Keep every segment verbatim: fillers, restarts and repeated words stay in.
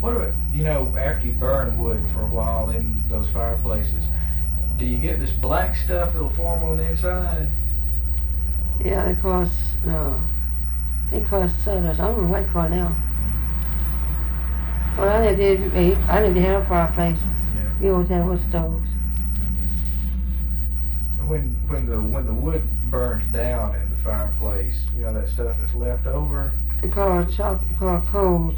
What about, you know, after you burn wood for a while in those fireplaces, do you get this black stuff that'll form on the inside? Yeah, they call it, uh, they call it sawdust. I don't know what they call it now. Well, I never did, I never had a fireplace. Yeah. We always had wood stoves. When when the when the wood burns down in the fireplace, you know, that stuff that's left over, They call it chalk, they call it coals.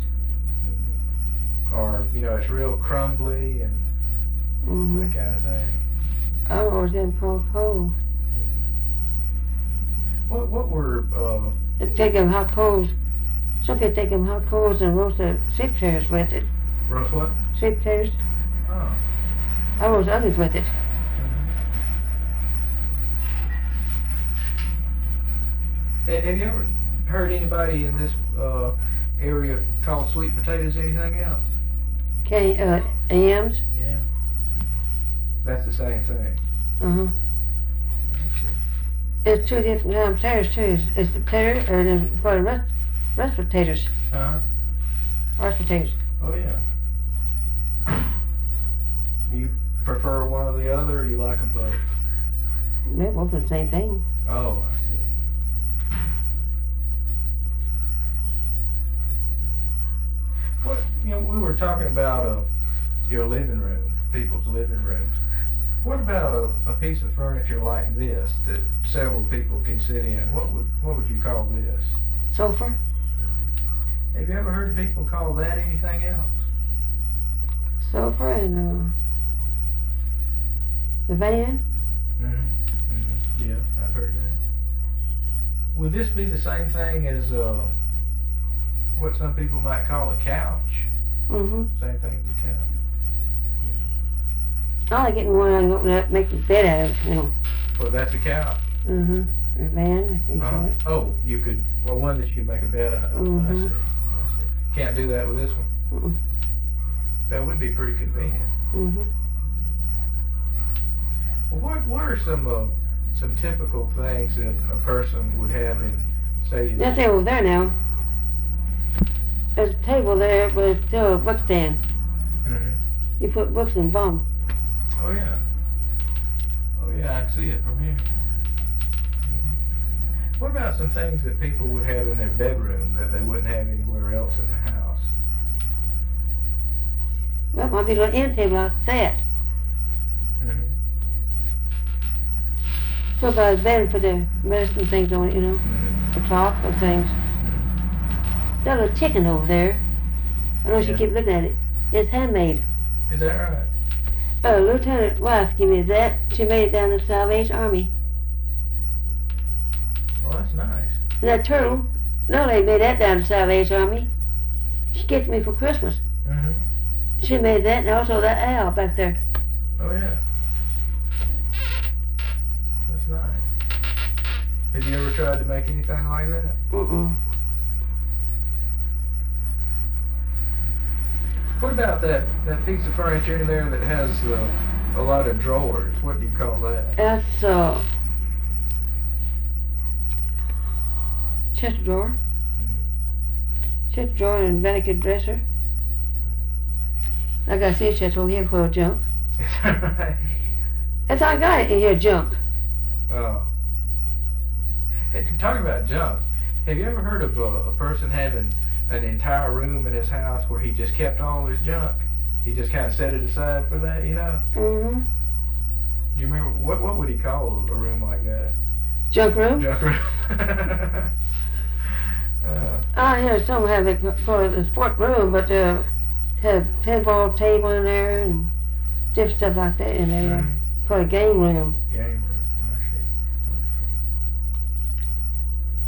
or you know, it's real crumbly and Mm-hmm. that kind of thing. I always had them called coals. What what were uh, They take them hot coals. Some people take them hot coals and roast the sweet potatoes with it. roast what? Sweet potatoes. Oh. I roast onions with it. Ha- Have you ever heard anybody in this uh, area call sweet potatoes anything else? Can uh, yams. Yeah. That's the same thing. Uh huh. It's two different kind of potatoes too. It's, it's the potato, or then call it rust, rust potatoes, Uh huh. rust potatoes. Oh yeah. Do you prefer one or the other, or you like them both? They're both the same thing. Oh, I see. What, you know, we were talking about uh, your living room, people's living rooms. What about a, a piece of furniture like this that several people can sit in? What would what would you call this? Sofa. Have you ever heard people call that anything else? Sofa and uh, the van. Mm-hmm. Mm-hmm. Yeah, I've heard that. Would this be the same thing as uh, what some people might call a couch? Mm-hmm. Same thing as a couch. I like getting one I can open up, make a bed out of it, you know. Well, that's a couch. Mm-hmm. A van, I can Uh-huh. call it. Oh, you could, well, one that you could make a bed out of. Mhm. I see. I see. Can't do that with this one. Mm-mm. That would be pretty convenient. Mm-hmm. Well, what what are some uh, some typical things that a person would have in, say, his, That thing over there now. There's a table there, but it's still a book stand. Mhm. You put books in the bottom. Oh yeah. Oh yeah, I can see it from here. Mhm. What about some things that people would have in their bedroom that they wouldn't have anywhere else in the house? Well, it might be a little end table like that. Mm-hmm. So by the bed and put the medicine things on it, you know. Mm-hmm. The clock, those things. Mm-hmm. That little chicken over there. I know she Yeah. keep looking at it. It's handmade. Is that right? Uh, Lieutenant wife gave me that. She made it down in the Salvation Army. Well, that's nice. And that turtle, no lady made that down in the Salvation Army. She gave it to me for Christmas. Mm-hmm. She made that, and also that owl back there. Oh yeah. That's nice. Have you ever tried to make anything like that? Mm-mm. What about that, that piece of furniture in there that has uh, a lot of drawers? What do you call that? That's uh, chest drawer. Mm-hmm. Chest drawer and vanicky dresser. I got a chest over here full of junk. Is that right? That's all I got in here, junk. Oh. Hey, talking about junk, have you ever heard of a, a person having an entire room in his house where he just kept all his junk? He just kind of set it aside for that, you know? Mm-hmm. Do you remember, what what would he call a room like that? Junk room? Junk room. uh, I hear some have it for the sport room, but uh, have pinball table in there and different stuff like that in there. mhm. For a game room. Game room.